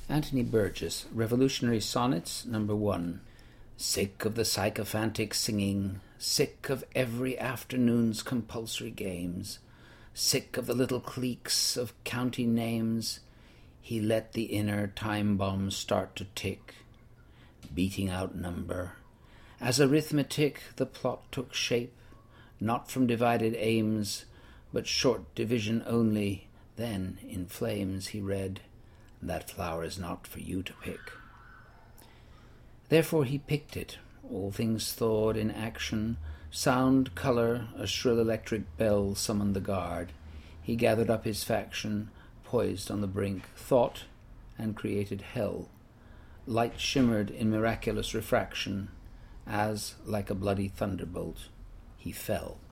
Anthony Burgess, Revolutionary Sonnets, number 1. Sick of the sycophantic singing, sick of every afternoon's compulsory games, sick of the little cliques of county names, he let the inner time bomb start to tick, beating out number. As arithmetic the plot took shape, not from divided aims, but short division only. Then, in flames, he read, "That flower is not for you to pick." Therefore he picked it, all things thawed in action. Sound, colour, a shrill electric bell summoned the guard. He gathered up his faction, poised on the brink, thought, and created hell. Light shimmered in miraculous refraction, as, like a bloody thunderbolt, he fell.